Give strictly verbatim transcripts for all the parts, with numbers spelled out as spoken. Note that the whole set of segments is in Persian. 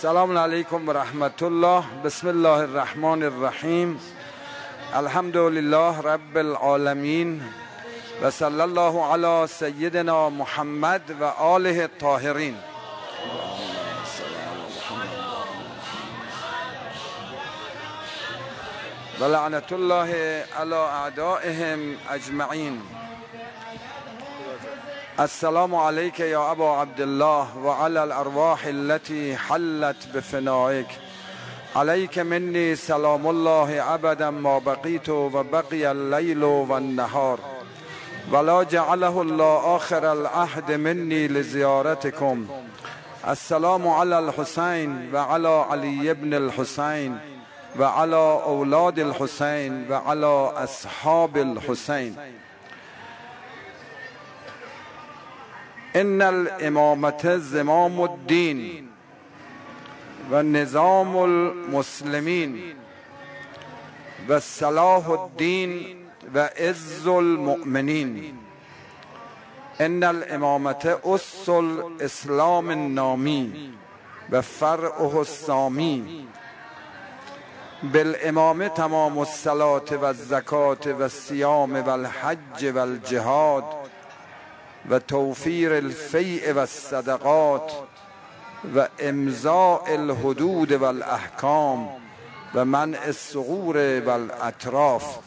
السلام علیکم و رحمت الله. بسم الله الرحمن الرحیم. الحمد لله رب العالمین و صلی الله علی سیدنا محمد و آله الطاهرین. و لعنت الله علی اعدائهم اجمعین. السلام علیک یا ابا عبدالله و علی الارواح التي حلت بفنائک. علیک منی سلام الله ابدا ما بقیت و بقی اللیل و النهار ولا جعله الله آخر العهد منی لزیارتکم. السلام علی الحسین و علی علی ابن الحسین و علی اولاد الحسین و علی اصحاب الحسین. ان الامامة زمام الدین و نظام المسلمین و صلاح الدین و عز المؤمنین. ان الامامة اس الاسلام النامی و فرعه السامی. بالامامه تمام الصلاة و الزکاة و الصیام و الحج و الجهاد و توفیر الفیء و الصدقات و امضاء الحدود و الاحکام و منع الثغور و الاطراف.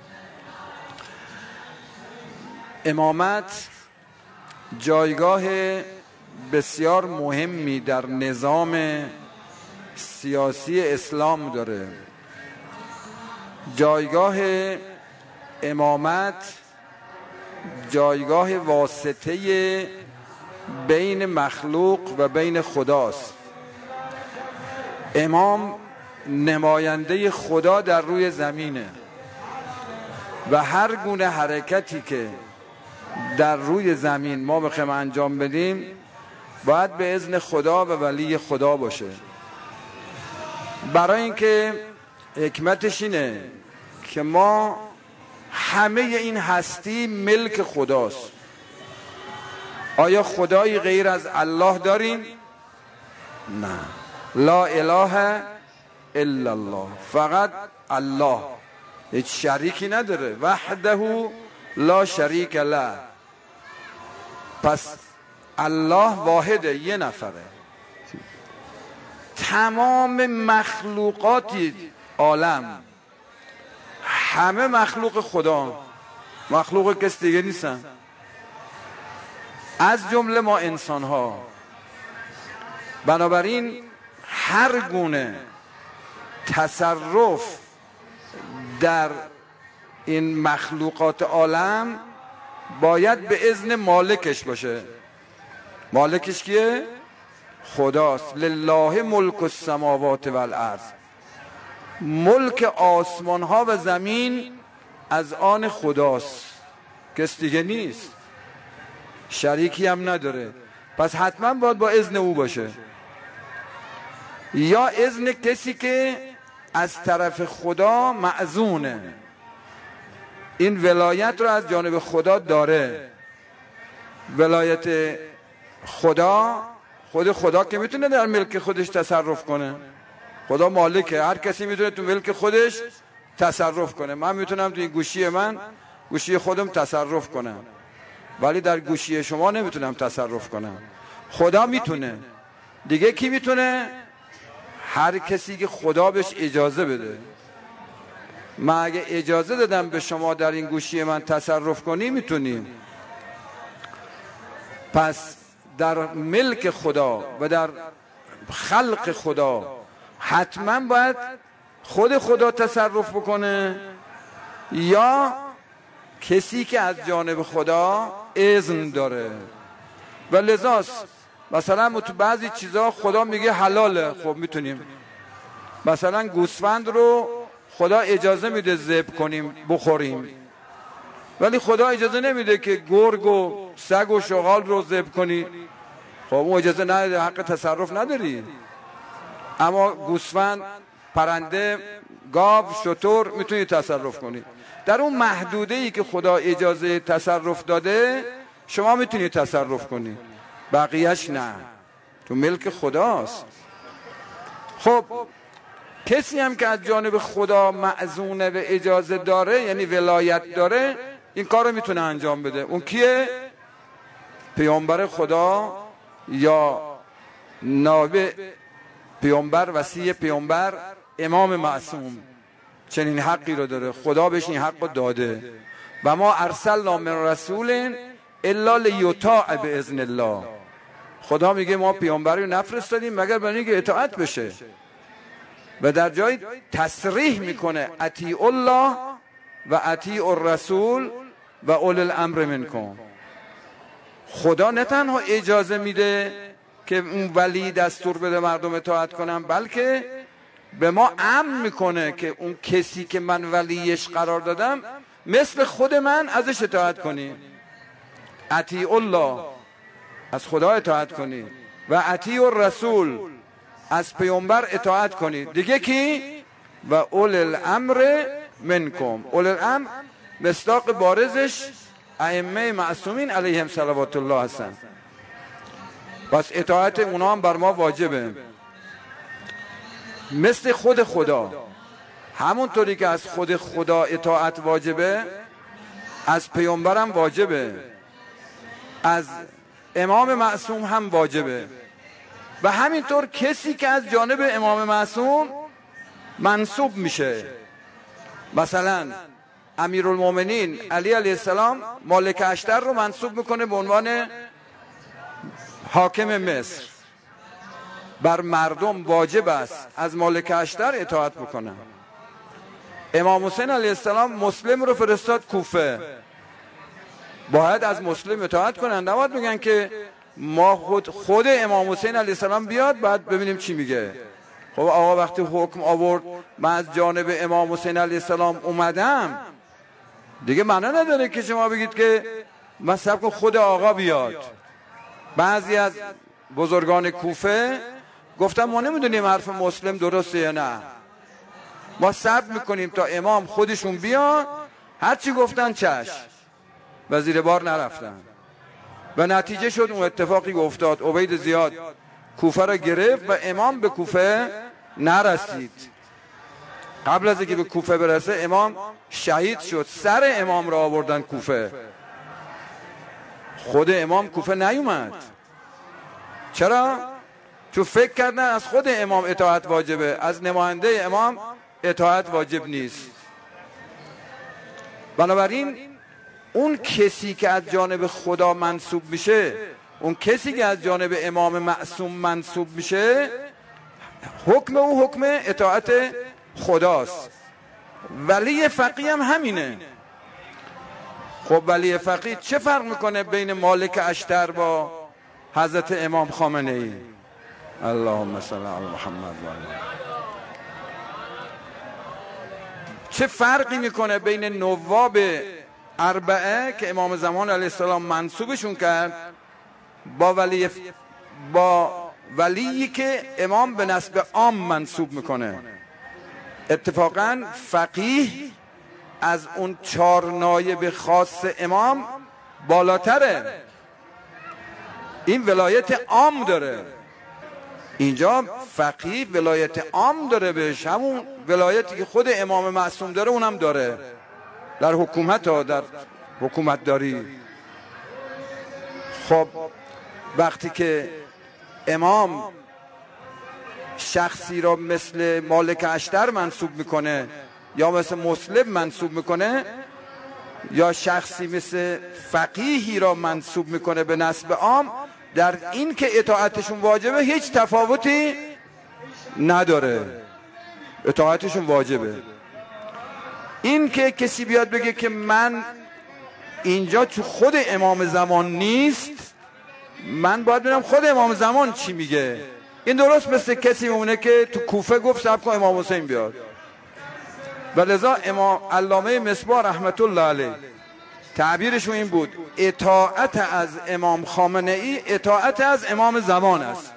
امامت جایگاه بسیار مهمی در نظام سیاسی اسلام داره. جایگاه امامت جایگاه واسطه بین مخلوق و بین خداست. امام نماینده خدا در روی زمینه و هر گونه حرکتی که در روی زمین ما بخوایم انجام بدیم باید به اذن خدا و ولی خدا باشه. برای اینکه حکمتش اینه که ما همه این هستی ملک خداست. آیا خدایی غیر از الله داریم؟ نه. لا اله الا الله. فقط الله، هیچ شریکی نداره. وحده لا شریک له. پس الله واحده، یه نفره. تمام مخلوقات عالم همه مخلوق خدا، مخلوق کس دیگه نیستن، از جمله ما انسان ها. بنابراین هر گونه تصرف در این مخلوقات عالم باید به اذن مالکش باشه. مالکش کیه؟ خداست. لله ملک السماوات والارض. ملک آسمان ها و زمین از آن خداست، کس دیگه نیست، شریکی هم نداره. پس حتما باید با اذن او باشه یا اذن کسی که از طرف خدا مأذونه. این ولایت رو از جانب خدا داره. ولایت خدا، خود خدا که میتونه در ملک خودش تصرف کنه. خدا مالکه، هر کسی میتونه تو ملک خودش تصرف کنه. من میتونم تو این گوشی من، گوشی خودم تصرف کنم، ولی در گوشی شما نمیتونم تصرف کنم. خدا میتونه. دیگه کی میتونه؟ هر کسی که خدا بهش اجازه بده. من اگه اجازه دادم به شما در این گوشی من تصرف کنی، میتونیم. پس در ملک خدا و در خلق خدا حتما باید خود خدا تصرف بکنه یا کسی که از جانب خدا اذن داره. و لذاست مثلا تو بعضی چیزا خدا میگه حلاله، خب میتونیم. مثلا گوسفند رو خدا اجازه میده ذبح کنیم بخوریم، ولی خدا اجازه نمیده که گرگ و سگ و شغال رو ذبح کنی. خب اون اجازه نداره، حق تصرف نداری. اما گوسفند، پرنده، گاو، شتر میتونی تصرف کنی. در اون محدوده ای که خدا اجازه تصرف داده شما میتونی تصرف کنی، بقیهش نه، تو ملک خداست. خب کسی هم که از جانب خدا مأذونه و اجازه داره، یعنی ولایت داره، این کار رو میتونه انجام بده. اون کیه؟ پیامبر خدا یا نائب پیامبر، وصی پیامبر، امام معصوم چنین حقی رو داره. خدا بهش این حق رو داده. و ما ارسلنا من رسول الا لیطاع باذن الله. خدا میگه ما پیامبری رو نفرستادیم مگر برای اینکه اطاعت بشه. و در جای تصریح میکنه اطیعوا الله و اطیعوا الرسول و اولی الامر منکم. خدا نه تنها اجازه میده که اون ولی دستور بده مردم اطاعت کنن، بلکه به ما امر میکنه که اون کسی که من ولیش قرار دادم مثل خود من ازش اطاعت کنی. اطیعوا الله، از خدا اطاعت کنی، و اطیعوا الرسول، از پیامبر اطاعت کنی. دیگه کی؟ و اولی الامر منکم. اولی الامر مصداق بارزش ائمه معصومین علیهم صلوات الله هستن. پس اطاعت اونا هم بر ما واجبه، مثل خود خدا. همونطوری که از خود خدا اطاعت واجبه، از پیامبرم واجبه، از امام معصوم هم واجبه. و همینطور کسی که از جانب امام معصوم منصوب میشه، مثلا امیرالمومنین علی علیه السلام مالک اشتر رو منصوب میکنه به عنوان حاکم مصر. بر مردم واجب است از مالک اشتر اطاعت بکنن. امام حسین علیه السلام مسلم رو فرستاد کوفه، باید از مسلم اطاعت کنن. نباید بگن که ما خود خود امام حسین علیه السلام بیاد بعد ببینیم چی میگه. خب آقا وقتی حکم آورد من از جانب امام حسین علیه السلام اومدم، دیگه معنا نداره که شما بگید که مثلا خود آقا بیاد. بعضی از بزرگان کوفه گفتم ما نمیدونیم حرف مسلم درسته یا نه، ما صبر میکنیم تا امام خودشون بیان، هرچی گفتن چشم، و زیر بار نرفتن. و نتیجه شد اون اتفاقی افتاد، عبید زیاد کوفه را گرفت و امام به کوفه نرسید. قبل از اینکه به کوفه برسه امام شهید شد. سر امام را آوردن کوفه، خود امام کوفه نیومد. چرا؟ چون فکر کردن از خود امام اطاعت واجبه، از نماینده امام اطاعت واجب نیست. بنابراین اون کسی که از جانب خدا منصوب میشه، اون کسی که از جانب امام معصوم منصوب میشه، حکم او حکم اطاعت خداست. ولی فقیه هم همینه. خب ولی فقیه چه فرق میکنه بین مالک اشتر با حضرت امام خامنه ای؟ اللهم صل علی محمد و علی. چه فرقی میکنه بین نواب اربعه که امام زمان علیه السلام منصوبشون کرد با ولی ف... با ولی که امام به نسب عام منصوب میکنه؟ اتفاقا فقیه از اون چهار نایب خاص امام بالاتره، این ولایت عام داره. اینجا فقیه ولایت عام داره بهش، همون ولایتی که خود امام معصوم داره اونم داره در حکومت ها، در حکومت داری. خب وقتی که امام شخصی را مثل مالک اشتر منصوب میکنه یا مثل مسلم منصوب میکنه، یا شخصی مثل فقیهی را منصوب میکنه به نسب عام، در این که اطاعتشون واجبه هیچ تفاوتی نداره، اطاعتشون واجبه. این که کسی بیاد بگه که من اینجا تو خود امام زمان نیست، من باید ببینم خود امام زمان چی میگه. این درست مثل کسی میمونه که تو کوفه گفت صاحب کن امام حسین بیاد. و لذا امام علامه مصباح رحمت الله علیه تعبیرشون این بود: اطاعت از امام خامنه ای اطاعت از امام زمان است،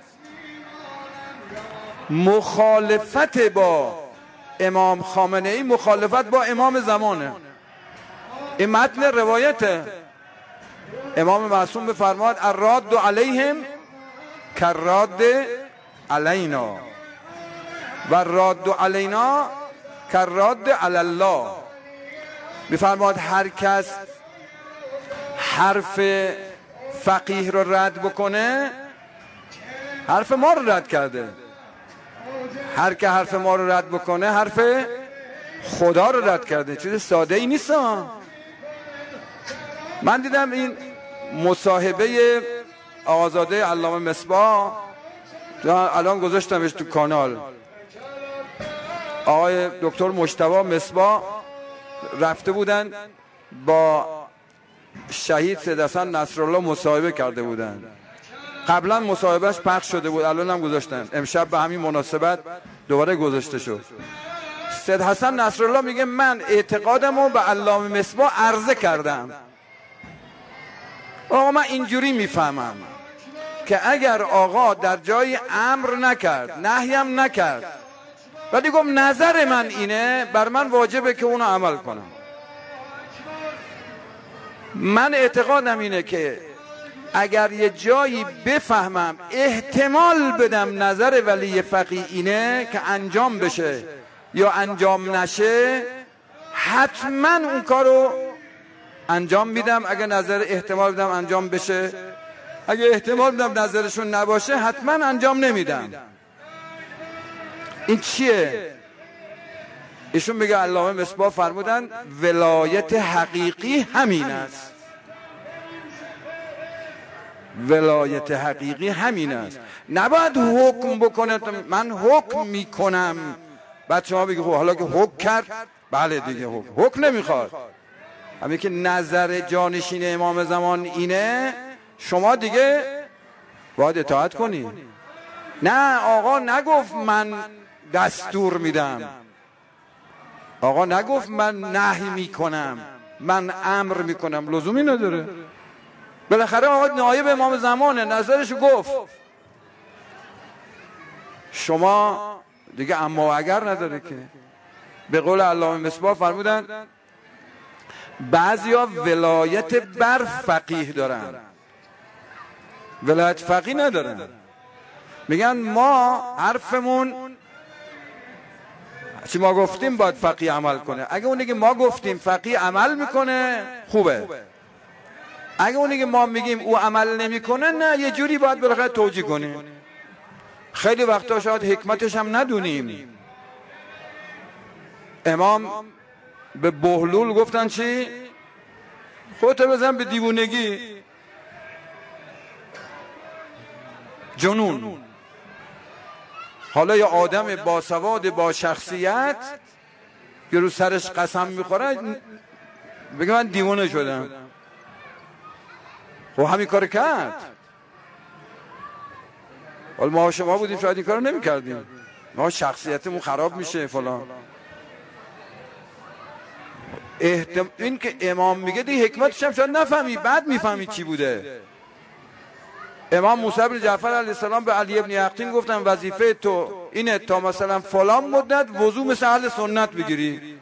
مخالفت با امام خامنه ای مخالفت با امام زمانه. این متن روایت امام معصوم بفرماد الراد علیهم کراد علینا. و راد علینا که راد علی الله. میفرماد هر کس حرف فقیه رو رد بکنه حرف ما رو رد کرده، هر که حرف ما رو رد بکنه حرف خدا رو رد کرده. چیز ساده ای نیست. من دیدم این مصاحبه آقازاده علامه مصباح الان گذاشتمش تو کانال. آقای دکتر مجتبی مصباح رفته بودن با شهید سید حسن نصرالله مصاحبه کرده بودن. قبلا مصاحبهش پخش شده بود، الان هم گذاشتن. امشب به همین مناسبت دوباره گذاشته شد. سید حسن نصرالله میگه من اعتقادمو به علامه مصباح عرضه کردم. آقا من اینجوری میفهمم که اگر آقا در جای امر نکرد نهیم نکرد ولی گفت نظر من اینه، بر من واجبه که اونو عمل کنم. من اعتقادم اینه که اگر یه جایی بفهمم احتمال بدم نظر ولی فقیه اینه که انجام بشه یا انجام نشه، حتما اون کارو انجام میدم. اگر نظر احتمال بدم انجام بشه، اگر احتمال بدم نظرشون نباشه حتما انجام نمیدم. این چیه؟ ایشون میگه علامه مصباح فرمودن ولایت حقیقی همین است. ولایت حقیقی همین است. نباید حکم بکنه من حکم میکنم بعد شما بگی خب حالا که حکم کرد بله دیگه حکم حکم نمیخواد. همین که نظر جانشین امام زمان اینه شما دیگه باید اطاعت کنی. نه آقا نگفت من دستور میدم، آقا نگفت من نهی میکنم، من امر میکنم، لزومی نداره. بالاخره آقا نایب امام زمانه، نظرشو گفت، شما دیگه اما و اگر نداره که. به قول علامه مصباح فرمودن بعضیا ولایت بر فقیه دارن، ولایت فقیه ندارن. میگن ما حرفمون چی ما گفتیم باید فقیه عمل کنه. اگه اونی که ما گفتیم فقیه عمل میکنه خوبه، اگه اونی که ما میگیم او عمل نمیکنه نه، یه جوری باید بالاخره توجیه کنیم. خیلی وقتا شاید حکمتش هم ندونیم. امام به بهلول گفتن چی؟ خودت بزن به دیوونگی، جنون. حالا یه آدم باسواد با شخصیت که رو سرش قسم میخوره بگه من دیوانه شدم، خب همین کار کرد. حالا ما شما بودیم شاید این کار نمی کردیم، ما شخصیتمون خراب میشه فلان. احتم... این که امام میگه دی حکمتش هم شاید نفهمی، بعد میفهمی چی بوده. امام موسی بن جعفر علیه السلام به علی ابن یقطین گفتن وظیفه تو اینه تا مثلا فلان مدت وضو مثل اهل سنت بگیری.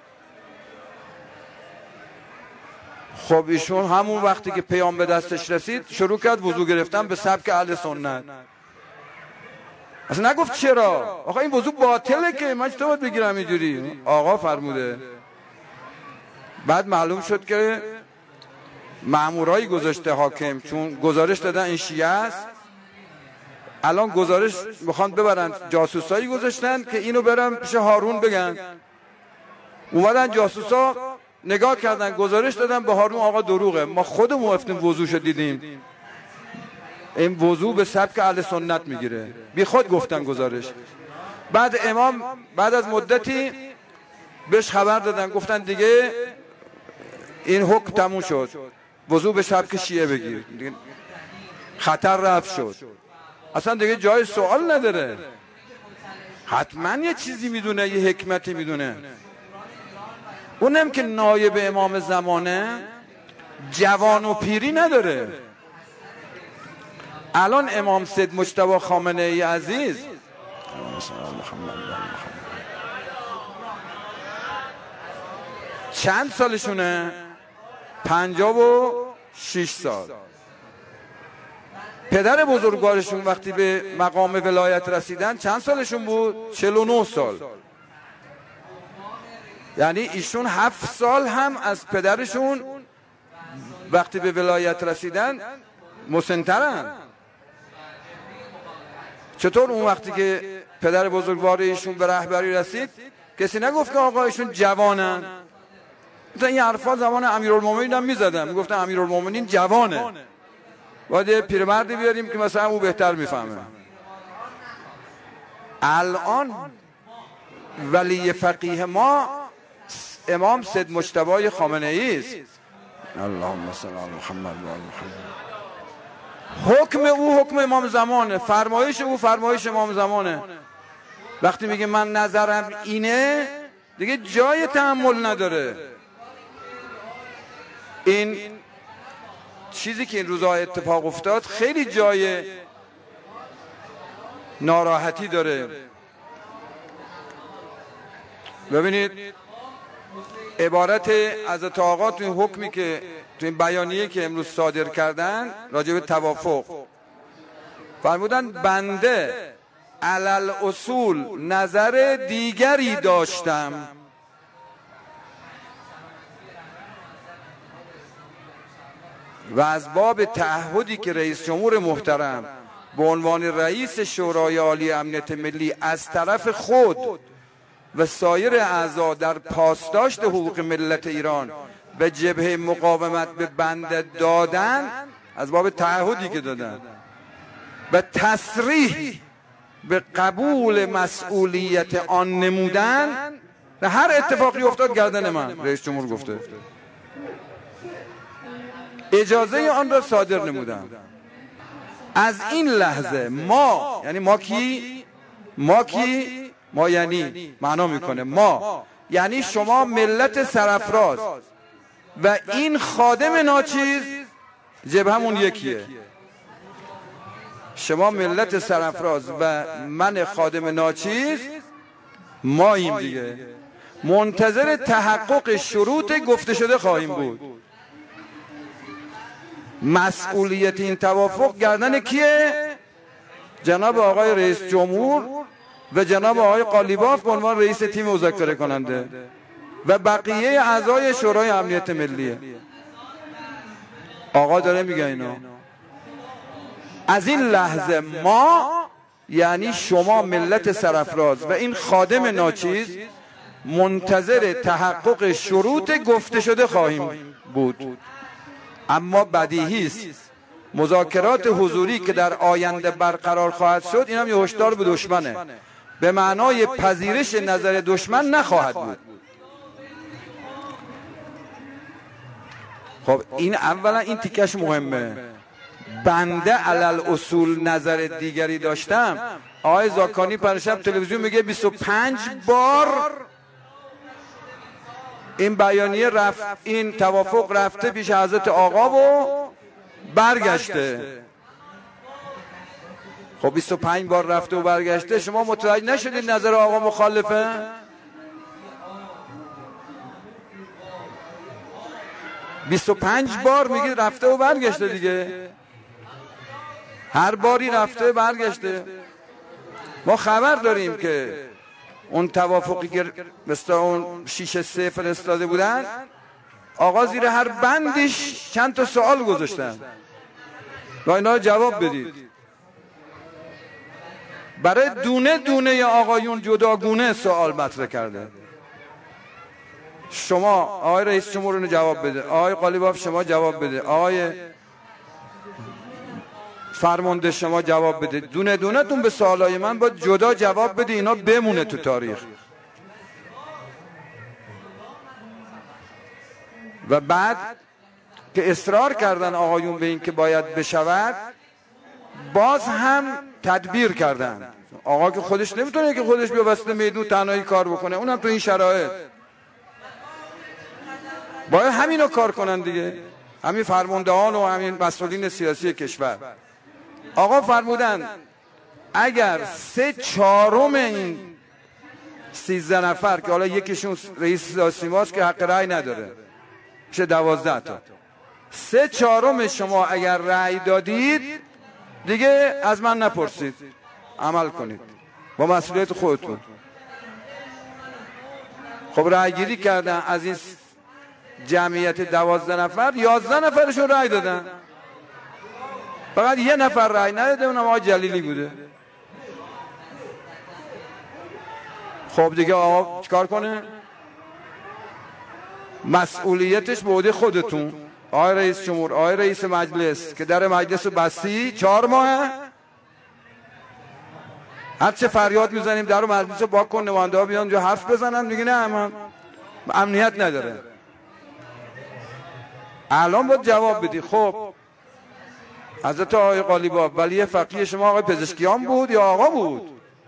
خب ایشون همون وقتی که پیام به دستش رسید شروع کرد وضو گرفتن به سبک اهل سنت. اصلا نگفت چرا، آقا این وضو باطله که من چطور باید بگیرم اینجوری. آقا فرموده. بعد معلوم شد که مامورایی گذاشته حاکم، چون گزارش دادن این شیعه است، الان گزارش میخوان ببرن، جاسوسایی گذاشتن که اینو برن پیش هارون بگن. اومدن جاسوسا نگاه کردن، گزارش دادن به هارون آقا دروغه، ما خودمون رفتیم وضوشو دیدیم، این وضو به سبک اهل سنت میگیره. بی خود گفتن گزارش. بعد امام بعد از مدتی بهش خبر دادن، گفتن دیگه این حکم تموم شد، وضو به سبک شیعه بگیر، خطر رفع شد، اصلا دیگه جای سوال نداره. حتما یه چیزی میدونه، یه حکمتی میدونه. اونم که نایب امام زمانه جوان و پیری نداره. الان امام سید مجتبی خامنه ای عزیز چند سالشونه؟ پنجاه و شش سال. پدر بزرگوارشون وقتی به مقام ولایت رسیدن چند سالشون بود؟ چهل و نه سال. یعنی ایشون هفت سال هم از پدرشون وقتی به ولایت رسیدن مسن‌ترن. چطور اون وقتی که پدر بزرگوار ایشون به رهبری رسید کسی نگفت که آقا ایشون جوانن؟ مثلا این حرفا زمان امیرالمومنین هم میزدن، میگفتن امیرالمومنین جوانه، باید یه پیرمردی بیاریم که مثلا او بهتر میفهمه. الان ولی فقیه ما امام سید مجتبی خامنه‌ای است. اللهم صل علی محمد و آل محمد. حکم او حکم امام زمانه، فرمایش او فرمایش امام زمانه. وقتی میگه من نظرم اینه دیگه جای تحمل نداره. این چیزی که این روزها اتفاق افتاد خیلی جای ناراحتی داره. ببینید عبارت حضرت آقا تو این حکمی که تو این بیانیه که امروز صادر کردن راجع به توافق فرمودن بنده علل اصول نظر دیگری داشتم، و از باب تعهدی که رئیس جمهور محترم به عنوان رئیس شورای عالی امنیت ملی از طرف خود و سایر اعضا در پاسداشت حقوق ملت ایران و جبهه مقاومت به بنده دادن، از باب تعهدی که دادن و تصریح به قبول مسئولیت آن نمودن، و هر اتفاقی افتاد گردن من رئیس جمهور گفته اجازه آن را صادر نمودم. از این لحظه ما، یعنی ما کی؟ ما کی؟ ما یعنی معنا میکنه ما یعنی شما ملت سرافراز و این خادم ناچیز، جبهمون یکیه. شما ملت سرافراز و من خادم ناچیز ماییم دیگه، منتظر تحقق شروط گفته شده خواهیم بود. مسئولیت این توافق گردن کیه؟ جناب آقای رئیس جمهور و جناب آقای قالیباف به عنوان رئیس تیم مذاکره کننده و بقیه اعضای شورای امنیت ملی. آقا داره میگه اینا. از این لحظه ما یعنی شما ملت سرافراز و این خادم ناچیز منتظر تحقق شروط گفته شده خواهیم بود. اما بدیهی است مذاکرات حضوری که در آینده برقرار خواهد شد، این هم یه هشدار به دشمنه، به معنای پذیرش نظر دشمن نخواهد بود. خب این اولا این تیکش مهمه. بنده علل اصول نظر دیگری داشتم. آقای زاکانی پرشب تلویزیون میگه بیست و پنج بار این بیانیه رفت، این توافق رفته پیش حضرت آقا و برگشته. خب بیست و پنج بار رفته و برگشته، شما متوجه نشدید نظر آقا مخالفه؟ بیست و پنج بار میگه رفته و برگشته دیگه، هر باری رفته و برگشته. ما خبر داریم که اون توافقی که مثل اون شیشه سه فرستاده بودن، آقا زیر هر بندش چند تا سوال گذاشتن و اینا جواب بدید. برای دونه دونه آقایون جداگونه سوال مطرح کرده. شما آقای رئیس جمهور رو جواب بده، آقای قالیباف شما جواب بده، آقای فرمانده شما جواب بده. دونه دونه تون به سوالای من باید جدا جواب بده، اینا بمونه تو تاریخ. و بعد که اصرار کردن آقایون به این که باید بشود، باز هم تدبیر کردن. آقا که خودش نمیتونه که خودش بیا وسط میدون تنهایی کار بکنه، اونم تو این شرایط باید همینو کار کنن دیگه، همین فرماندهان و همین مسئولین سیاسی کشور. آقا فرمودن اگر سه چهارم این سیزده نفر که حالا یکیشون رئیس سیماست که حق رأی نداره، میشه دوازده تا، سه چهارم شما اگر رأی دادید دیگه از من نپرسید، عمل کنید با مسئولیت خودتون. خب رأی گیری کردن، از این جمعیت دوازده نفر یازده نفرشون رأی دادن، فقط یه نفر رأی نداده، اونم آقای جلیلی بوده. خب دیگه آقا چیکار کنه؟ مسئولیتش به عهده خودتون. آقای رئیس جمهور، آقای رئیس مجلس که در مجلس بستی چهار ماه، هر چه فریاد میزنیم در مجلس رو با کن، نماینده ها بیان جو حرف بزنن، میگه نه من امنیت نداره. الان باید جواب بدی. خب حضرت آقای قالیباف ولی فقیه شما آقای پزشکیان بود یا آقا بود؟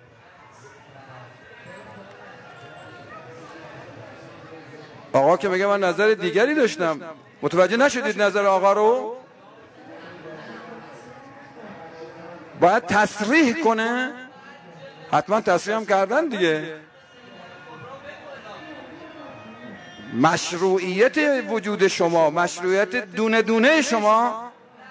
آقا که میگه من نظر دیگری داشتم. متوجه نشدید نظر آقا رو؟ باید تصریح کنه. حتما تصریح هم کردن دیگه. مشروعیت وجود شما، مشروعیت دونه دونه شما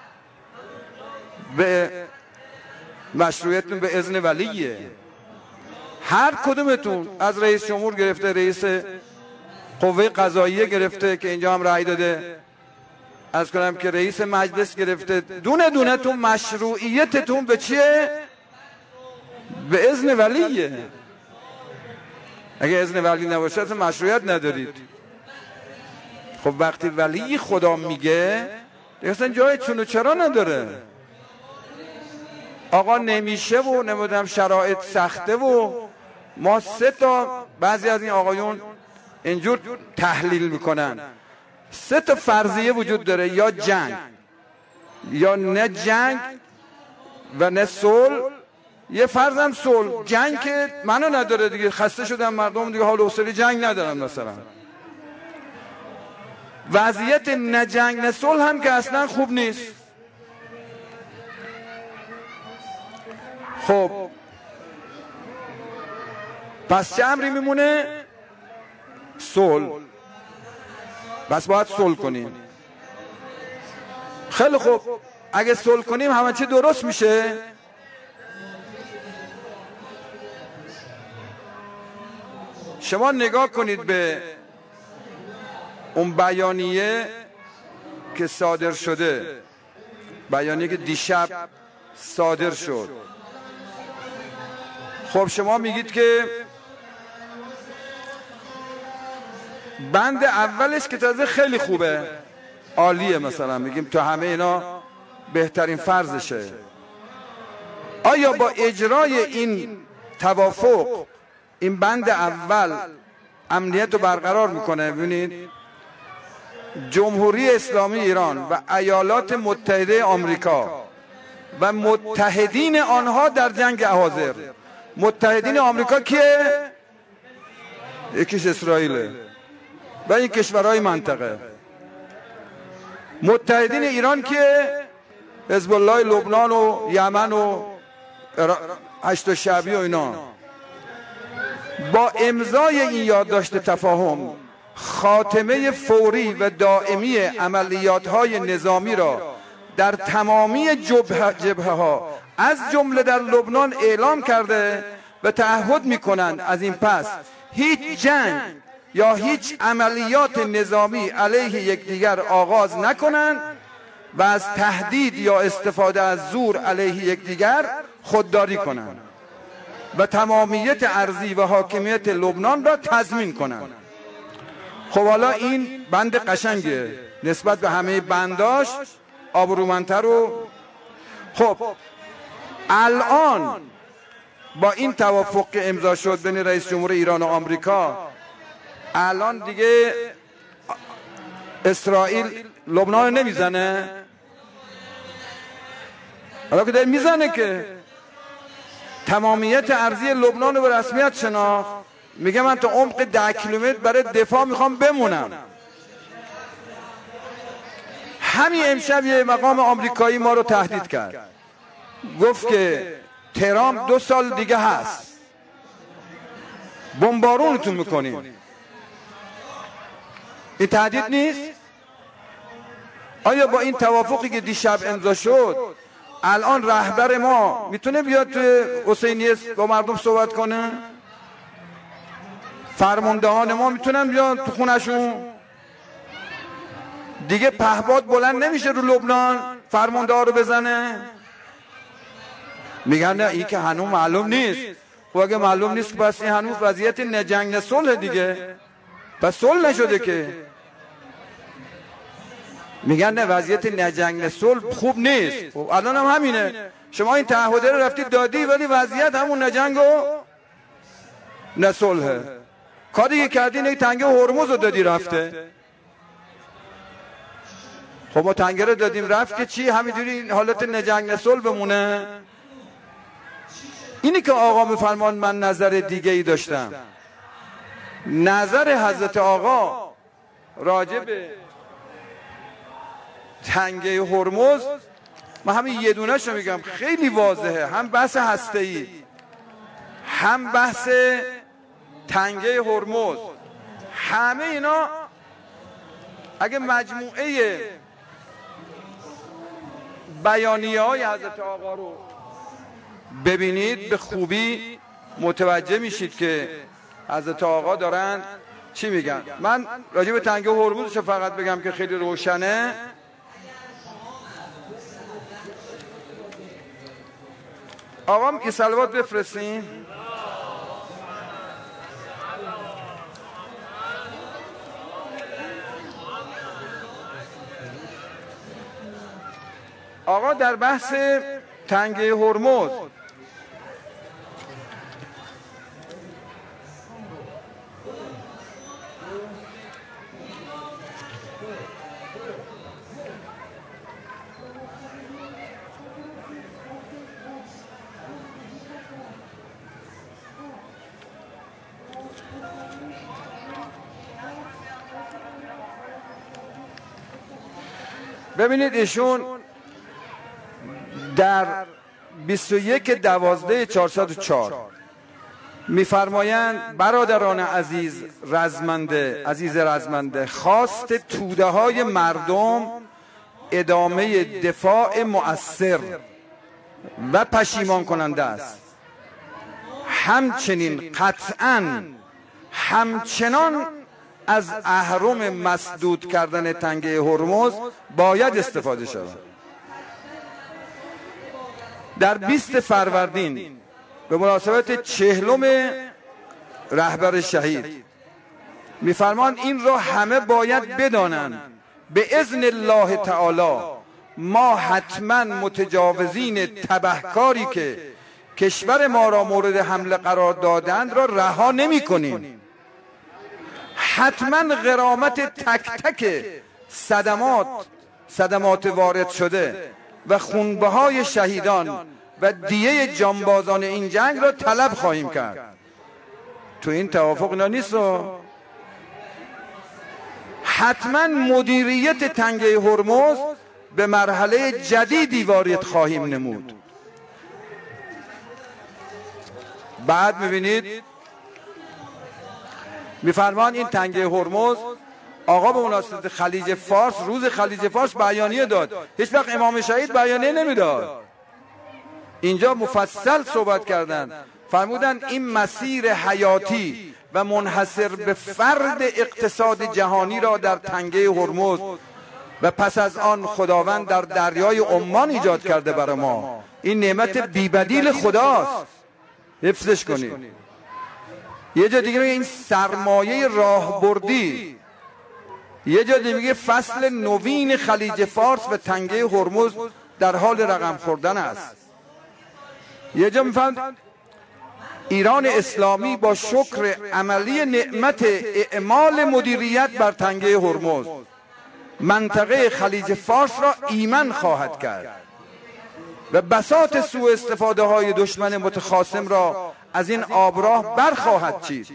به مشروعیتتون به اذن ولیه. هر کدومتون، از رئیس جمهور گرفته، رئیس قوه قضاییه گرفته که اینجا هم رأی داده، از کنم که رئیس مجلس گرفته، دونه دونه تون مشروعیتتون به چیه؟ به اذن ولیه. اگه اذن ولی نباشه اصلا مشروعیت ندارید. خب وقتی ولی خدا میگه اصلا جای چون و چرا نداره. آقا نمیشه و نمیدونم شرایط سخته و ما سه تا، بعضی از این آقایون اینجور تحلیل میکنن، سه تا فرضیه وجود داره، یا جنگ، یا نه جنگ و نه صلح، یه فرضم صلح. جنگ که منو نداره دیگه، خسته شدم مردم دیگه، حال و حوصله جنگ ندارن. مثلا وضعیت نه جنگ نه صلح هم که اصلا خوب نیست. خب پس چه امری میمونه؟ صلح. بس باید صلح کنیم. خیلی خوب، اگه صلح کنیم همه چی درست میشه. شما نگاه کنید به اون بیانیه که صادر شده، بیانیه که دیشب صادر شد. خب شما میگید که بند اولش که تازه خیلی خوبه، عالیه، مثلا میگیم تو همه اینا بهترین فرضشه. آیا با اجرای این توافق این بند اول امنیت رو برقرار میکنه؟ ببینید جمهوری اسلامی ایران و ایالات متحده آمریکا و متحدین آنها در جنگ احاضر. متحدین آمریکا کیه؟ یکیش اسرائیله و این کشورهای منطقه. متحدین ایران که حزب الله لبنان و یمن و هشت شعبی و اینا. با امضای این یادداشت تفاهم خاتمه فوری و دائمی عملیات‌های نظامی را در تمامی جبهه ها از جمله در لبنان اعلام کرده و تعهد می‌کنند از این پس هیچ جنگ یا هیچ عملیات نظامی علیه یکدیگر آغاز نکنند و از تهدید یا استفاده از زور علیه یکدیگر خودداری کنند و تمامیت ارضی و حاکمیت لبنان را تضمین کنند. خب حالا این بند قشنگه نسبت به همه بنداش، آبرومندتر. و خب الان با این توافق که امضا شد بین رئیس جمهور ایران و آمریکا، الان دیگه اسرائیل لبنان رو نمیزنه. حالا که داره میزنه که تمامیت ارضی لبنان رو به رسمیت شناخت. میگه من تا عمق ده کیلومتر برای دفاع میخوام بمونم. همین امشب یه مقام آمریکایی ما رو تهدید کرد، گفت که ترامپ دو سال دیگه هست بمبارونتون میکنیم. این تهدید نیست؟ آیا با این توافقی که دیشب امضا شد الان رهبر ما میتونه بیاد توی حسینیه با مردم صحبت کنه؟ فرماندهان ما میتونن بیاد تو خونشون؟ دیگه پهباد بلند نمیشه رو لبنان فرمانده ها رو بزنه؟ میگن نه این که هنوز معلوم نیست. خب اگه معلوم نیست پس این هنوز وضعیت نجنگ صلح دیگه، پس صلح نشده که. میگن نه وضعیت نجنگ صلح خوب نیست. خب الان هم همینه، شما این تعهد رو رفتید دادی ولی وضعیت همون نجنگ و نه صلحه. کاری که کردی نه تنگه هرمز رو دادی رفته. خب ما تنگه رو دادیم رفت که چی؟ همینجوری حالت نجنگ صلح بمونه؟ اینی که آقا میفرمان من نظر دیگه ای داشتم. نظر حضرت آقا راجع به تنگه هرمز من همین یه دونه شو میگم خیلی واضحه، هم بحث هسته‌ای هم بحث تنگه هرمز، همه اینا اگه مجموعه بیانیه های حضرت آقا رو ببینید به خوبی متوجه میشید که حضرت آقا دارن چی میگن. من راجع به تنگه هرمزش فقط بگم که خیلی روشنه. آقا یه صلوات بفرستیم. آقا در بحث تنگه هرمز ببینید ایشون در بیست و یک دوازده چهارصد و چهار میفرمایند برادران عزیز رزمنده عزیز رزمنده خواست توده های مردم ادامه دفاع مؤثر و پشیمان کننده است. همچنین قطعاً همچنان از اهرم مسدود کردن تنگه هرمز باید استفاده شود. در بیست فروردین به مناسبت چهلم رهبر شهید میفرمان این را همه باید بدانند به اذن الله تعالی ما حتما متجاوزین تبهکاری که کشور ما را مورد حمله قرار دادند را رها نمی کنیم. حتما غرامت تک تک صدمات صدمات وارد شده و خونبهای شهیدان و دیه جانبازان این جنگ را طلب خواهیم کرد. تو این توافق اینا نیست. حتما مدیریت تنگه هرمز به مرحله جدیدی وارد خواهیم نمود. بعد میبینید میفرمان این تنگه هرمز آقا به مناسبت خلیج فارس روز خلیج فارس بیانیه داد. هیچ وقت امام شهید بیانیه نمیداد. اینجا مفصل صحبت کردند، فرمودند این مسیر حیاتی و منحصر به فرد اقتصاد جهانی را در تنگه هرمز و پس از آن خداوند در دریای عمان ایجاد کرده برای ما. این نعمت بیبدیل خداست، حفظش کنید. یه جا دیگه میگه این سرمایه راهبردی، یه جا دیگه میگه فصل نوین خلیج فارس و تنگه هرمز در حال رقم خوردن است. یه جا میفهمد ایران اسلامی با شکر عملی نعمت اعمال مدیریت بر تنگه هرمز منطقه خلیج فارس را ایمن خواهد کرد و بساط سوء استفاده های دشمن متخاصم را از این آبراه برخواهد چید.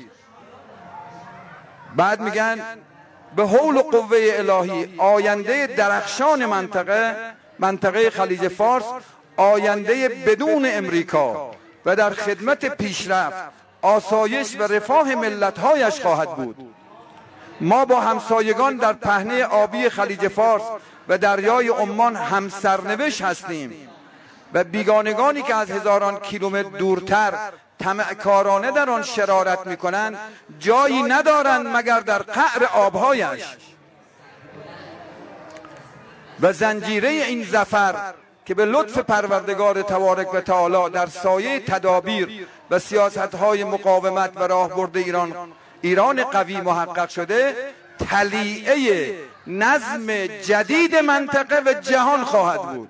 بعد میگن به حول و قوه الهی آینده درخشان منطقه منطقه خلیج فارس آینده بدون امریکا و در خدمت پیشرفت آسایش و رفاه ملت‌هایش خواهد بود. ما با همسایگان در پهنه آبی خلیج فارس و دریای عمان هم سرنوشت هستیم و بیگانگانی که از هزاران کیلومتر دورتر طمعکارانه در آن شرارت میکنند جایی ندارند مگر در قعر آبهایش. و زنجیره این ظفر که به لطف پروردگار تبارک و تعالی در سایه تدابیر و سیاست‌های مقاومت و راهبرد ایران ایران قوی محقق شده، تلیعه نظم جدید منطقه و جهان خواهد بود.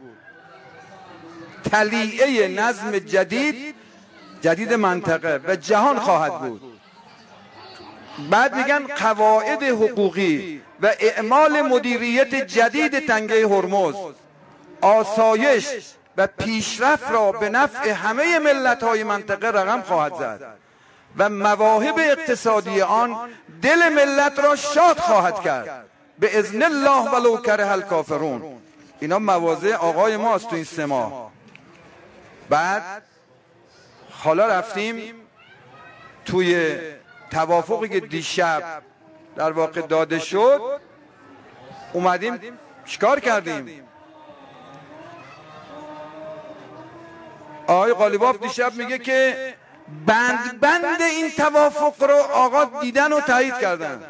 تلیعه نظم جدید جدید منطقه و جهان خواهد بود. بعد میگن قواعد حقوقی و اعمال مدیریت جدید تنگه هرمز آسایش و پیشرفت را به نفع همه ملت‌های منطقه رقم خواهد زد و مواهب اقتصادی آن دل ملت را شاد خواهد کرد به اذن الله ولو کره الکافرون. اینا مواضع آقای ماست تو این سه ماه. بعد حالا رفتیم توی توافقی که دیشب در واقع داده شد، اومدیم چیکار کردیم؟ آقای قالیباف دیشب میگه که بند بند این توافق رو آقا دیدن و تایید کردن.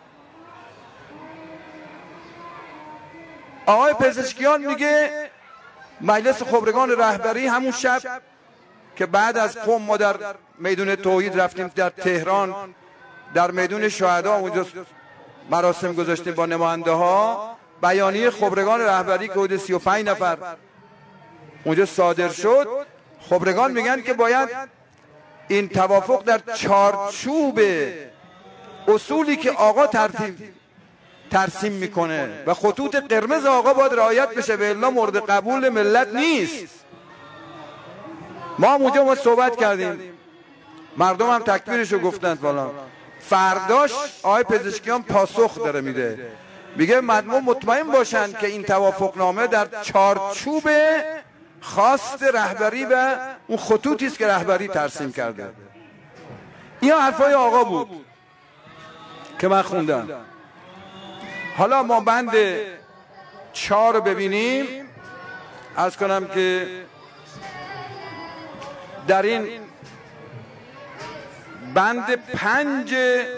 آقای پزشکیان میگه مجلس خبرگان رهبری همون شب که بعد از قم ما در میدون توحید رفتیم در تهران، در میدون شهدا اونجا مراسم گذاشتیم با نماینده ها، بیانیه خبرگان رهبری که حدود سی و پنج نفر اونجا صادر شد. خبرگان میگن که باید این توافق در چارچوب اصولی که آقا ترتیب ترسیم میکنه و خطوط قرمز آقا باید رعایت بشه، و الا مورد قبول ملت نیست. ما اونجا ما صحبت کردیم، مردم هم تکبیرشو گفتند فلان. فرداش آقای پزشکیان پاسخ داره میده، میگه مردم مطمئن باشند که این توافق نامه در چارچوب خواست رهبری و اون خطوطی است که رهبری ترسیم کرده. این حرفای آقا بود که من خوندم. حالا ما بند چهار رو ببینیم. عرض کنم که در این بند پنج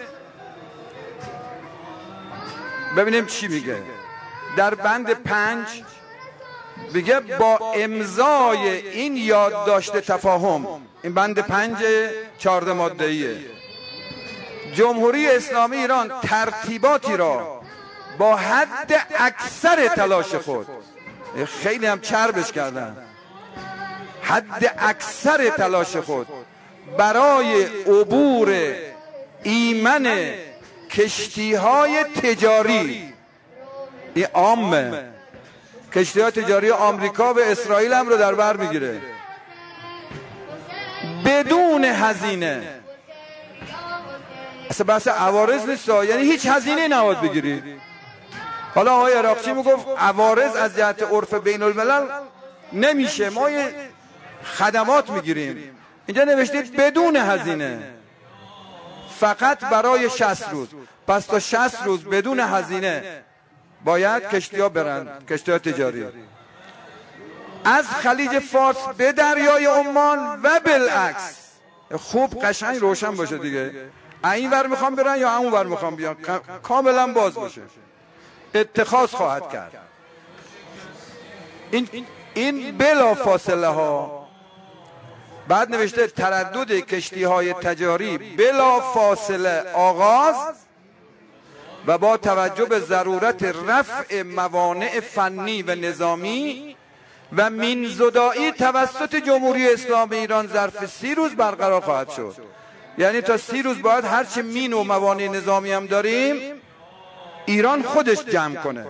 ببینیم چی میگه. در بند پنج میگه با امضای این یادداشت تفاهم، این بند پنج چهارده ماده‌ایه، جمهوری اسلامی ایران ترتیباتی را با حد اکثر تلاش خود، خیلی هم چربش کردن، حد اکثر تلاش خود برای عبور ایمن کشتی‌های تجاری، این عامه، کشتی‌های تجاری آمریکا و اسرائیل هم رو در بر میگیره، بدون هزینه. اصلا بحث عوارض نیست، یعنی هیچ هزینه نباید بگیرید. حالا آقای عراقچی میگفت عوارض از جهت عرف بین الملل نمیشه، ما یه خدمات میگیریم. اینجا نوشتید بدون هزینه، فقط برای شصت روز. پس تا شصت روز بدون هزینه باید کشتی‌ها برن، کشتی‌ها تجاری از خلیج فارس به دریای عمان و بالعکس. خوب قشنگ روشن باشه دیگه، این ور میخوام برن یا اون ور میخوام بیان، کاملا باز باشه. اتخاذ خواهد کرد. این این بلا فاصله ها. بعد نوشته تردد کشتی های تجاری بلا فاصله آغاز و با توجه به ضرورت رفع موانع فنی و نظامی و مینزدایی توسط جمهوری اسلامی ایران ظرف سی روز برقرار خواهد شد. یعنی تا سی روز باید هرچه مین و موانع نظامی هم داریم ایران خودش جمع کنه.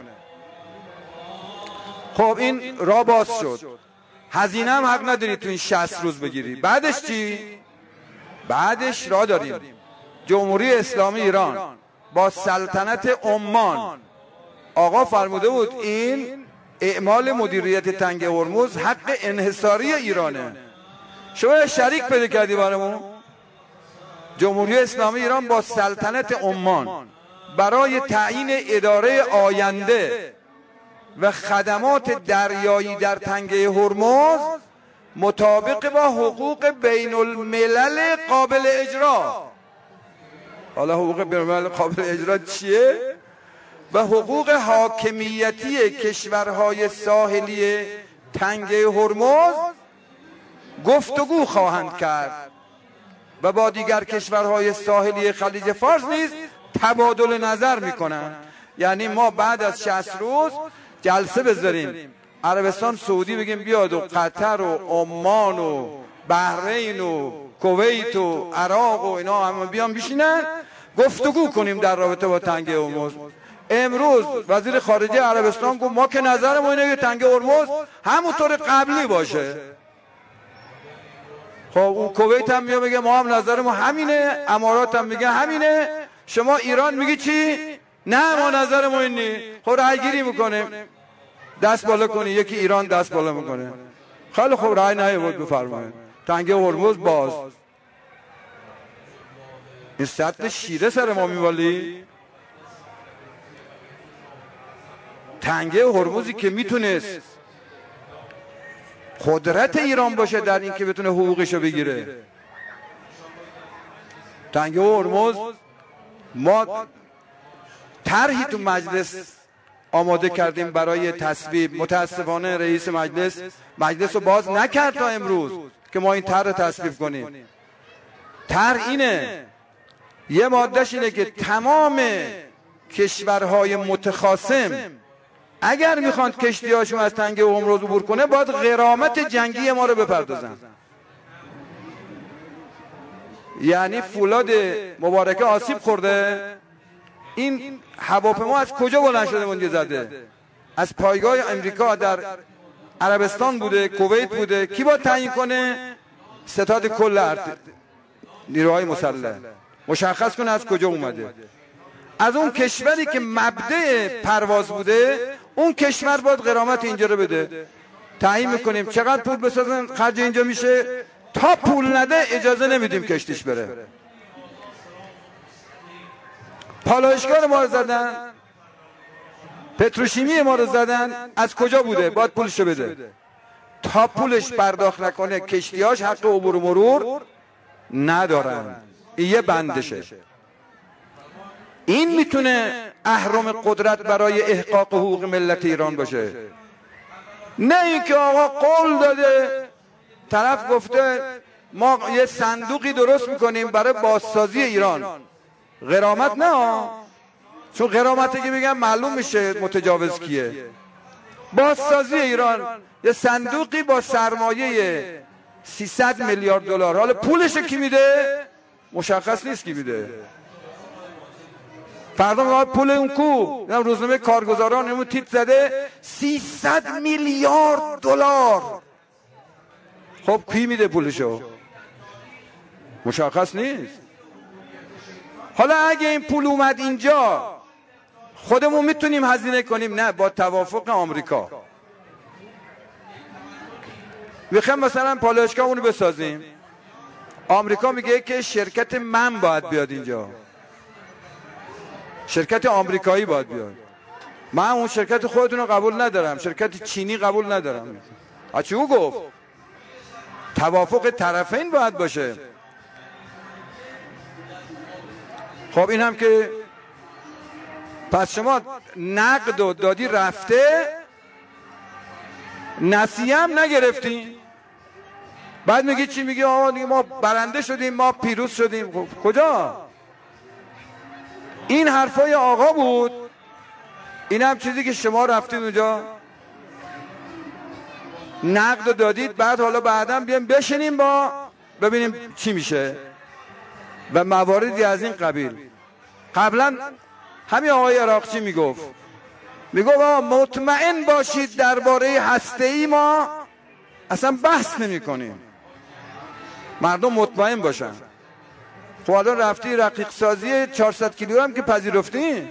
خب این را باز شد. هزینه هم حق نداری تو این شصت روز بگیری. بعدش چی؟ بعدش را داریم جمهوری اسلامی ایران با سلطنت عمان، آقا فرموده بود این اعمال مدیریت تنگه هرمز حق انحصاری ایرانه. شما شریک پیدا کردی برامون؟ جمهوری اسلامی ایران با سلطنت عمان برای تعیین اداره آینده و خدمات دریایی در تنگه هرمز مطابق با حقوق بین الملل قابل اجرا. حالا حقوق بین الملل قابل اجرا چیه؟ و حقوق حاکمیتی کشورهای ساحلی تنگه هرمز گفتگو خواهند کرد و با دیگر کشورهای ساحلی خلیج فارس نیز تبادل نظر میکنند. یعنی ما بعد از شصت روز جلسه بذاریم، عربستان سعودی بگیم بیاد و قطر و عمان و بحرین و کویت و عراق و اینا همه بیان بشینن گفتگو کنیم در رابطه با تنگه هرمز. امروز وزیر خارجه عربستان گفت ما که نظرمون اینه که تنگه هرمز همونطور قبلی باشه. خب اون کویت هم میگه میگه ما هم نظرمون همینه، امارات هم میگه همینه، شما ایران میگی چی؟ نه ما نظرمون اینه. خب رای گیری میکنیم، دست بالا کنی، یکی ایران دست بالا میکنه. خیلی خوب رای نیاورد بفرمایید تنگه هرمز باز. این سطل شیره سر ما میوالی؟ تنگه هرمزی که میتونست قدرت ایران باشه در این که بتونه حقوقشو بگیره. تنگه هرمز ما طرحی تو مجلس آماده کردیم برای تصویب. متاسفانه رئیس مجلس مجلس رو باز نکرد تا امروز که ما این طرح تصویب کنیم. طرح اینه، یه مادهش اینه که تمام کشورهای متخاصم اگر میخوان کشتی‌هاشون از تنگه هرمز عبور کنه باید غرامت جنگی ما رو بپردازن. یعنی فولاد مبارکه آسیب خورده، این هواپیما از کجا بلند شده اونجا زده؟ از پایگاه امریکا در عربستان بوده، کویت بوده. کی باید تعیین کنه؟ ستاد کل ارتش نیروهای مسلح مشخص کنه از کجا اومده. از اون کشوری که مبدأ پرواز بوده اون کشور باید غرامت اینجا رو بده. تعیین میکنیم چقدر پول بسازن خرج اینجا میشه، تا پول نده اجازه نمیدیم کشتیش بره. پالایشگاه ما رو زدن، پتروشیمی ما رو زدن، از کجا بوده؟ باید پولشو بده. تا پولش پرداخت نکنه کشتیاش حق عبور و مرور ندارن. این یه بندشه. این میتونه اهرم قدرت برای احقاق حقوق ملت ایران باشه، نه اینکه آقا قول داده طرف گفته ما یه صندوقی درست میکنیم برای بازسازی ایران. غرامت نه، چون غرامتی که میگن معلوم میشه متجاوز کیه. بازسازی ایران یه صندوقی با سرمایه سیصد میلیارد دلار، حالا پولش کی میده مشخص نیست کی میده. فردا ما پول اون کو روزنامه کارگزاران اون تیپ زده سیصد میلیارد دلار. خب کی میده پولشو؟ مشخص نیست. حالا اگه این پول اومد اینجا خودمون میتونیم هزینه کنیم؟ نه، با توافق آمریکا. میخوایم مثلا پالایشگاه اونو بسازیم، آمریکا میگه که شرکت من باید بیاد اینجا، شرکت آمریکایی باید بیاد. من اون شرکت خودتون رو قبول ندارم، شرکت چینی قبول ندارم. اچه او گفت توافق طرفین باید باشه. خب این هم که پس شما نقد و دادی رفته، نسیه هم نگرفتی، بعد میگی چی؟ میگی آقا ما برنده شدیم، ما پیروز شدیم. خب کجا؟ این حرفای آقا بود. این هم چیزی که شما رفتید اونجا نقد دادید، بعد حالا بعدا بیایم بشینیم با ببینیم چی میشه و مواردی از این قبیل. قبلا همین آقای عراقچی میگفت میگفت مطمئن باشید درباره هسته‌ای ما اصلا بحث نمی کنیم، مردم مطمئن باشن. خب الان رفتی رقیق سازی چهارصد کیلو هم که پذیرفتی،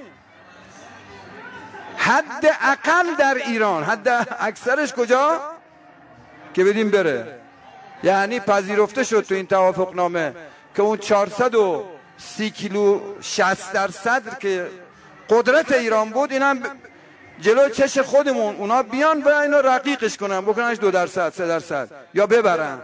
حد اقل در ایران، حد اکثرش کجا که بدیم بره. یعنی پذیرفته شد تو این توافق نامه که اون چهارصد و سی کیلو شصت درصد که قدرت ایران بود، این هم جلو چش خودمون اونا بیان و اینا رقیقش کنن، بکننش دو درصد سه درصد یا ببرن.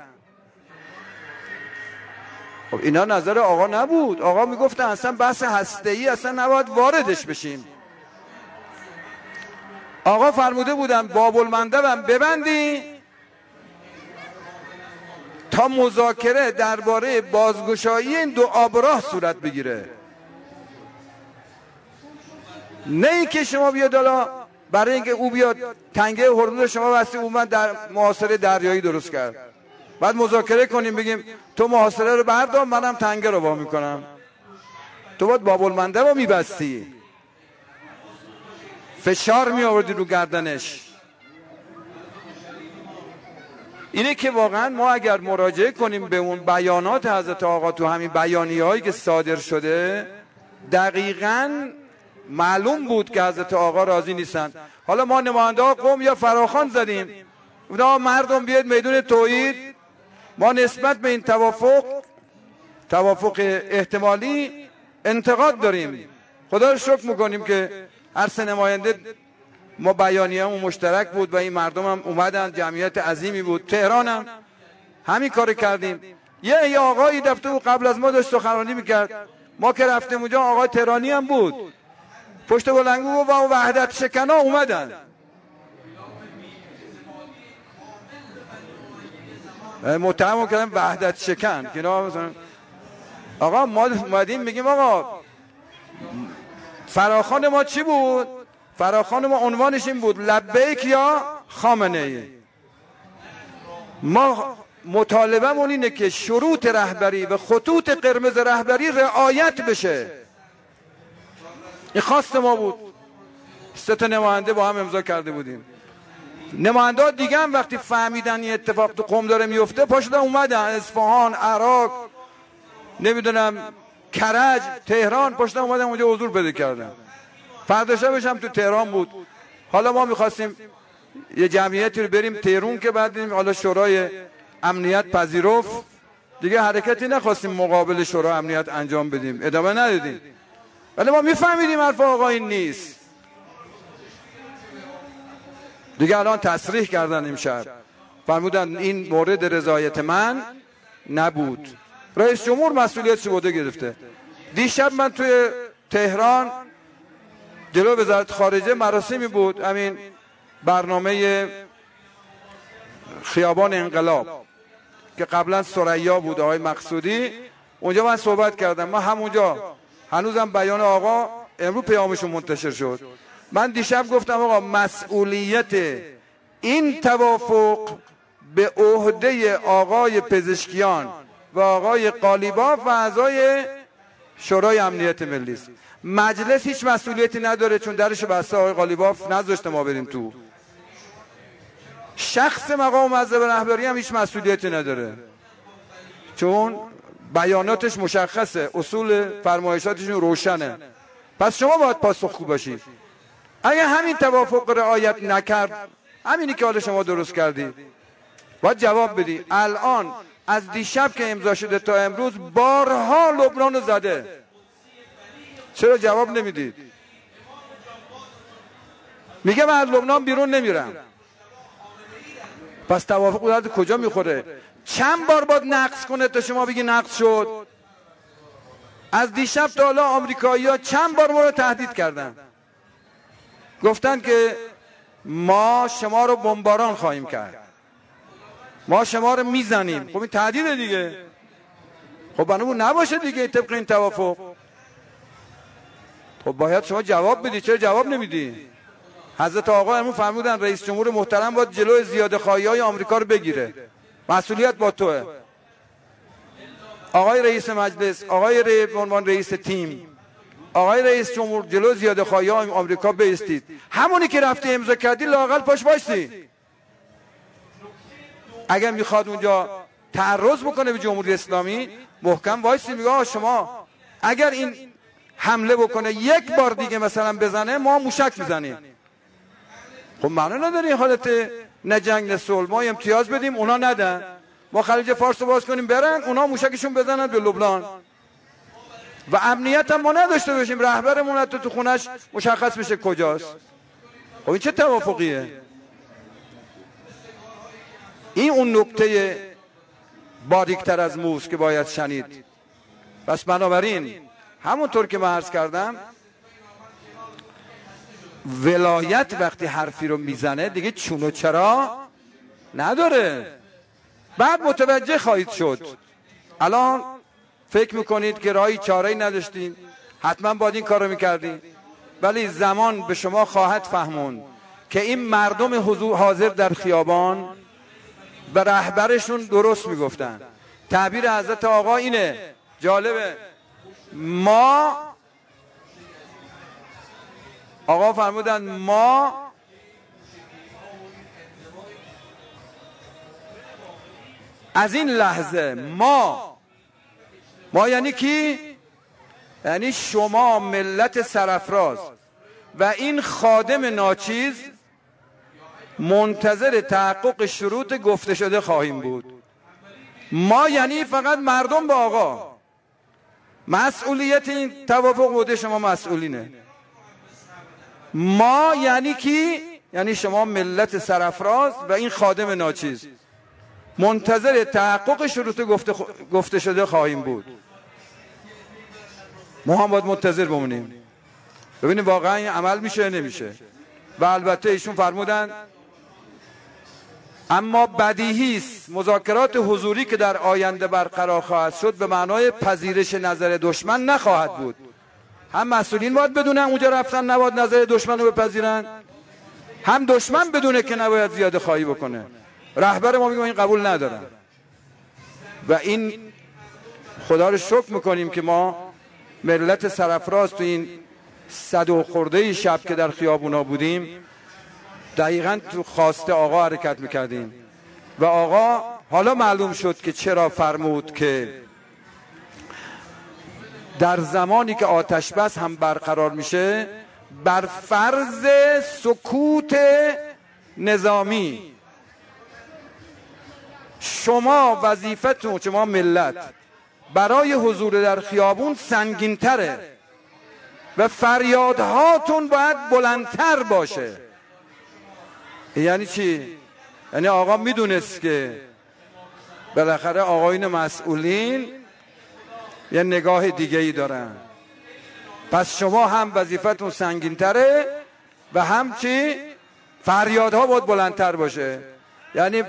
خب اینا نظر آقا نبود. آقا میگفتن اصلا بحث هسته‌ای اصلا نباید واردش بشیم. آقا فرموده بودن باب المندبم ببندی تا مذاکره درباره بازگشایی این دو آبراه صورت بگیره، نه اینکه شما بیاد حالا برای اینکه او بیاد تنگه هرمز شما واسه اومد در محاصره دریایی درست کرد، بعد مذاکره کنیم بگیم تو محاصره رو بردار منم تنگه رو وا میکنم. تو باید باب المندب رو میبستی، فشار می آوردی رو گردنش. اینه که واقعا ما اگر مراجعه کنیم به اون بیانات حضرت آقا تو همین بیانیه هایی که صادر شده، دقیقاً معلوم بود که حضرت آقا راضی نیستن. حالا ما نماینده ها قوم یا فراخوان زدیم اونا مردم بیاد میدون توحید، ما نسبت به این توافق توافق احتمالی انتقاد داریم. خدا رو شکر میکنیم که هر سه نماینده ما بیانیه همون مشترک بود و این مردم هم اومدن، جمعیت عظیمی بود. تهران هم همین کار کردیم. یه یه آقایی دفته بود قبل از ما داشت سخنرانی میکرد، ما که رفتیم اونجا آقای تهرانی هم بود پشت بلنگو و وحدت شکنا اومدن. متهم کردن وحدت شکن که آقا ما اومدیم میگیم آقا فراخوان ما چی بود؟ فراخوان ما عنوانش این بود لبیک یا خامنه ای. ما مطالبه‌مون اینه که شروط رهبری و خطوط قرمز رهبری رعایت بشه. این خواست ما بود. سه تا نماینده با هم امضا کرده بودیم. نماینده ها دیگه هم وقتی فهمیدن این اتفاق تو قم داره میفته پاشدن اومدن اصفهان، عراق، نمیدونم کرج، تهران، پاشدن اومدن اونجا حضور بده کردن. فردا شبش هم تو تهران بود. حالا ما میخواستیم یه جمعیتی رو بریم تهران که بعد دیدیم حالا شورای امنیت پذیرفت دیگه، حرکتی نخواستیم مقابل شورای امنیت انجام بدیم، ادامه ندادیم. ولی ما میفهمیدیم حرف آقا این نیست دیگه. الان تصریح کردن امشب فرمودن این مورد رضایت من نبود. رئیس جمهور مسئولیتش بوده گرفته. دیشب من توی تهران جلو وزارت خارجه مراسمی بود، همین برنامه خیابان انقلاب که قبلا ثریا بود آقای مقصودی، اونجا من صحبت کردم. ما همونجا هنوزم بیان آقا امروز پیامشون منتشر شد. من دیشب گفتم آقا مسئولیت این توافق به عهده آقای پزشکیان و آقای قالیباف و اعضای شورای امنیت ملی است. مجلس هیچ مسئولیتی نداره چون درش بسته، آقای قالیباف نذاشته ما بریم تو. شخص مقام معظم رهبری هم هیچ مسئولیتی نداره چون بیاناتش مشخصه، اصول فرمایشاتشون روشنه. پس شما باید پاسخگو باشید. اگه همین توافق رعایت نکرد، همینی که حالا شما درست کردی، باید جواب بدی. الان از دیشب که امضا شده تا امروز بارها لبنان رو زده، چرا جواب نمیدید؟ میگه من از لبنان بیرون نمیرم. پس توافق درد کجا میخوره؟ چند بار باید نقض کنه تا شما بگی نقض شد؟ از دیشب تا حالا آمریکایی‌ها چند بار ما رو تهدید کردن، گفتن که ما شما رو بمباران خواهیم کرد، ما شما رو میزنیم. خب این تهدیده دیگه. خب بنابراین نباشه دیگه طبق این توافق. خب باید شما جواب بدی. چرا جواب نمیدی؟ حضرت آقا امروز فرمودن رئیس جمهور محترم باید جلوی زیاده خواهی های آمریکا رو بگیره. مسئولیت با توه. آقای رئیس مجلس، آقای رئیس به عنوان رئیس تیم، آقای رئیس جمهور جلو زیاده خواهی های آمریکا بایستید. همونی که رفتی امضا کردی لااقل پاش وایسی. اگر میخواد اونجا تعرض بکنه به جمهوری اسلامی، محکم وایسی. میگه شما اگر این حمله بکنه یک بار دیگه مثلا بزنه، ما موشک میزنیم. خب معنی نداره این حالت نه جنگ نه صلح. ما امتیاز بدیم اونا ندن، ما خلیج فارس رو باز کنیم برن، اونا موشکشون بزنن به لبنان و امنیت هم ما نداشته باشیم. رهبرمون حتی تو خونش مشخص بشه کجاست. خب این چه توافقیه؟ این اون نکته باریکتر از موست که باید شنید. پس بنابراین همونطور که من عرض کردم ولایت وقتی حرفی رو میزنه دیگه چون و چرا نداره. بعد متوجه خواهید شد. الان فکر میکنید که راهی چاره‌ای نداشتین، حتما باید این کار رو میکردین، ولی زمان به شما خواهد فهمون که این مردم حضور حاضر در خیابان و رهبرشون درست میگفتن. تعبیر حضرت آقا اینه، جالبه، ما آقا فرمودن ما از این لحظه ما ما یعنی کی؟ یعنی شما ملت سرافراز و این خادم ناچیز منتظر تحقق شروط گفته شده خواهیم بود. ما یعنی فقط مردم با آقا. مسئولیت این توافق بوده شما مسئولینه. ما یعنی کی؟ یعنی شما ملت سرافراز و این خادم ناچیز منتظر تحقق شروط گفته, خ... گفته شده خواهیم بود. ما هم باید منتظر بمونیم ببینیم واقعا این عمل میشه نمیشه. و البته ایشون فرمودن اما بدیهی است مذاکرات حضوری که در آینده برقرار خواهد شد به معنای پذیرش نظر دشمن نخواهد بود. هم مسئولین باید بدونن اونجا رفتن نباید نظر دشمن رو بپذیرن، هم دشمن بدونه که نباید زیاده خواهی بکنه. رهبر ما میگه این قبول ندارم. و این خدا رو شکر میکنیم که ما ملت سرافراز تو این صد و خورده شب که در خیابونا بودیم دقیقاً تو خواسته آقا حرکت میکردیم. و آقا حالا معلوم شد که چرا فرمود که در زمانی که آتش بس هم برقرار میشه بر فرض سکوت نظامی شما وظیفتون، شما ملت، برای حضور در خیابون سنگین‌تره و فریادهاتون باید بلندتر باشه. یعنی چی؟ یعنی آقا میدونست که بالاخره آقایون مسئولین یه نگاه دیگه ای دارن، پس شما هم وظیفتون سنگین‌تره و هم چی؟ فریادها باید بلندتر باشه. یعنی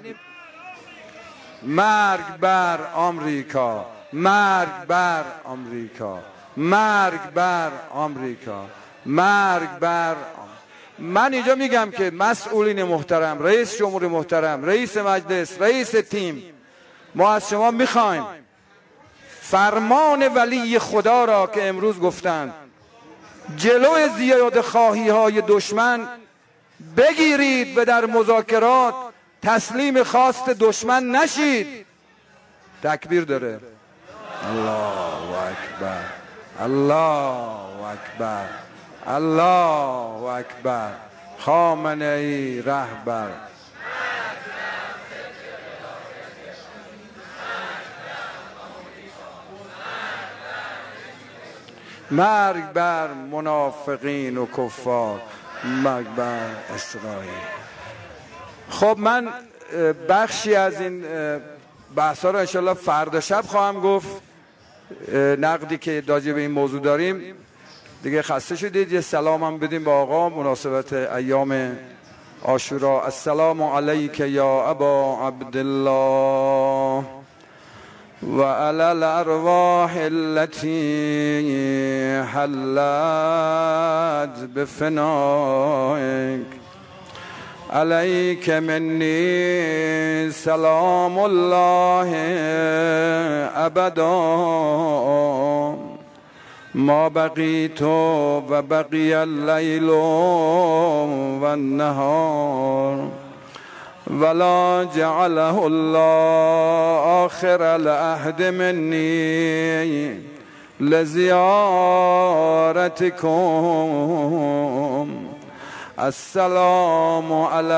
مرگ بر آمریکا، مرگ بر آمریکا، مرگ بر آمریکا، مرگ بر آمریکا. من اینجا میگم که مسئولین محترم، رئیس جمهور محترم، رئیس مجلس، رئیس تیم، ما از شما میخوایم فرمان ولی خدا را که امروز گفتند جلو زیاده خواهی های دشمن بگیرید و در مذاکرات تسلیم خواست دشمن نشید. تکبیر داره. الله اکبر، الله اکبر، الله اکبر. خامنه ای رهبر. مرگ بر منافقین و کفار، مرگ بر اسرائیل. خب من بخشی از این بحثا رو انشالله فردا شب خواهم گفت. نقدی که راجع به این موضوع داریم دیگه خسته شدید یه سلام هم بدیم به آقا مناسبت ایام عاشورا. السلام علیک یا ابا عبدالله و علی الارواح التي حلت بفنائك علیک منی سلام الله ابدا ما بقیت و بقی اللیل و النهار ولا جعله الله آخر العهد منی لزیارتکم. السلام علی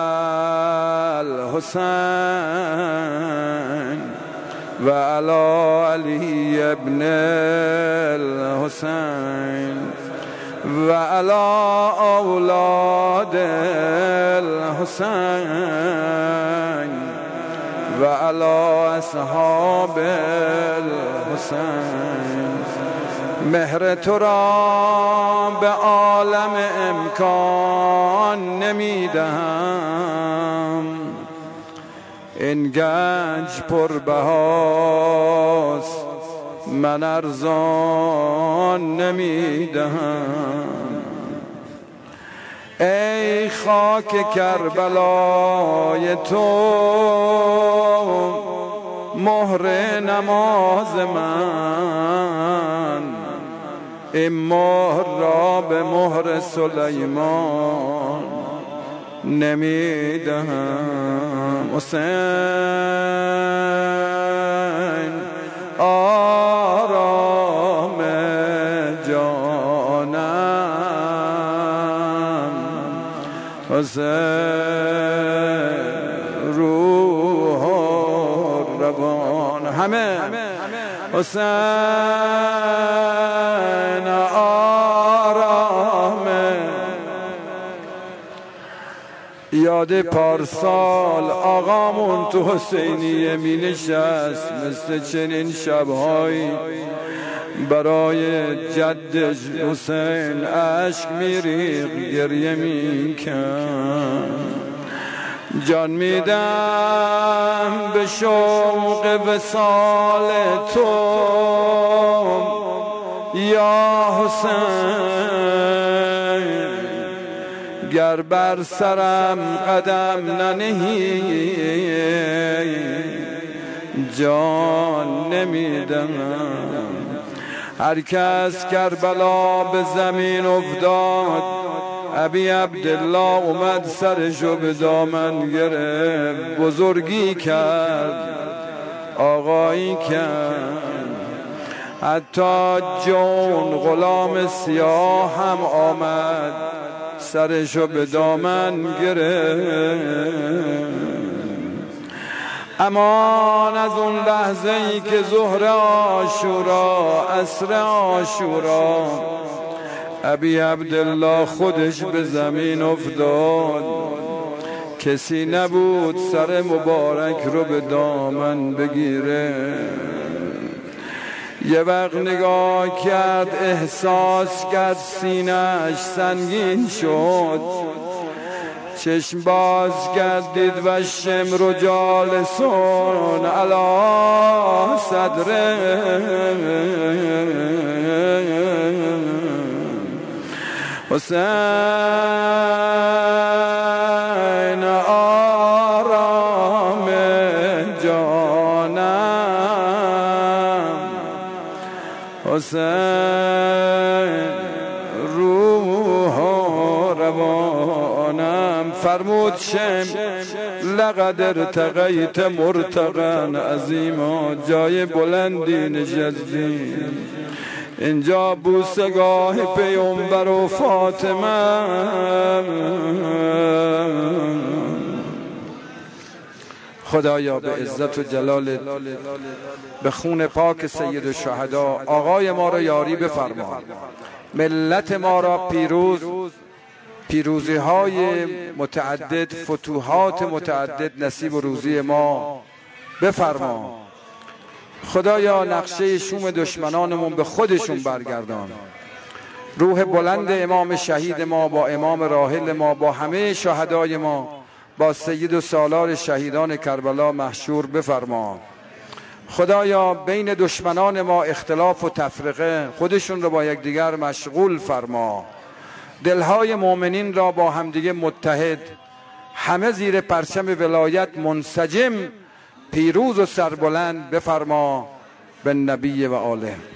الحسین و علی علی ابن الحسین و علی اولاد الحسین و علی اصحاب الحسین. مهر تو را به عالم امکان نمیدهم، این گنج پربهاست من ارزان نمیدهم. ای خاک کربلای تو مهر نماز من، این مهر را به مهر سلیمان نمیدهم. حسین آرام جانم، حسین روح و روان، همه حسین آرام. یاد پارسال آقامون تو حسینیه می نشست، مثل چنین شبهایی برای جدش حسین اشک می ریخت، گریه می کند. جان میدم به شوق وصال تو یا حسین، گر بر سرم قدم ننهی جان نمیدم. هر کس کربلا به زمین افتاد، ابی عبدالله اومد سرشو به دامن گرفت، بزرگی کرد، آقایی کرد. حتی جون غلام سیاه هم آمد سرشو به دامن گرفت. امان از اون لحظه ای که ظهر عاشورا، عصر عاشورا، ابی عبدالله خودش به زمین افتاد، کسی نبود سر مبارک رو به دامن بگیره. یه وقت نگاه کرد، احساس کرد سینه‌اش سنگین شد، چشم باز کرد دید و شمر جالسون علی صدره. حسین آرام جانم، حسین روح و روانم. فرمود شم لقد ارتقیت مرتقا عظیما، جای بلندی نشستی اینجا، بوسگاه پیامبر و فاطمه. خدایا به عزت و جلالت به خون پاک سید الشهدا آقای ما را یاری بفرما، ملت ما را پیروز، پیروزی های متعدد، فتوحات متعدد نصیب و روزی ما بفرما. خدایا نقشه شوم دشمنانمون به خودشون برگردان. روح بلند امام شهید ما با امام راحل ما، با همه شهدای ما، با سید و سالار شهیدان کربلا محشور بفرما. خدایا بین دشمنان ما اختلاف و تفرقه، خودشون رو با یکدیگر مشغول فرما. دلهای مؤمنین را با همدیگه متحد، همه زیر پرچم ولایت منسجم، پیروز و سربلند بفرما. به نبی و آله.